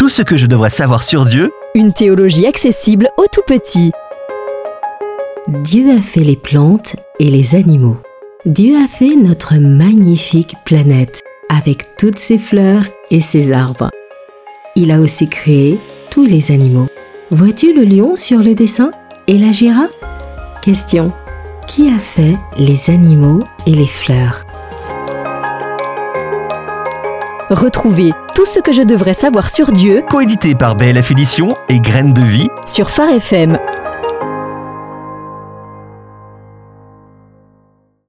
Tout ce que je devrais savoir sur Dieu. Une théologie accessible aux tout-petits. Dieu a fait les plantes et les animaux. Dieu a fait notre magnifique planète avec toutes ses fleurs et ses arbres. Il a aussi créé tous les animaux. Vois-tu le lion sur le dessin et la girafe? Question: qui a fait les animaux et les fleurs? Retrouvez tout ce que je devrais savoir sur Dieu Coédité par BLF Éditions et Graines de Vie sur Phare FM.